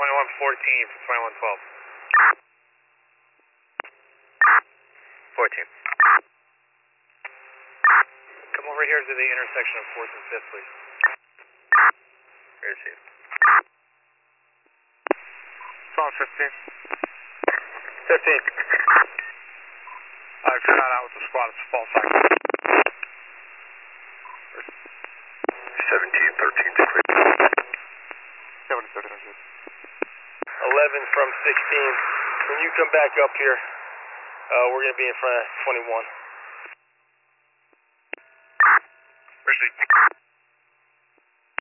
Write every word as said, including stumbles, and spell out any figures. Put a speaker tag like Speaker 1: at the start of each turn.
Speaker 1: twenty-one fourteen from twenty-one twelve. fourteen. Come over here to the intersection of fourth and fifth, please. Received.
Speaker 2: Phone fifteen.
Speaker 1: fifteen.
Speaker 2: I've shot out with the squad. It's a false sign.
Speaker 1: seventeen thirteen.
Speaker 2: seventeen thirteen.
Speaker 1: eleven from sixteen. When you come back up here, uh, we're going to be in front of twenty-one.
Speaker 2: Received.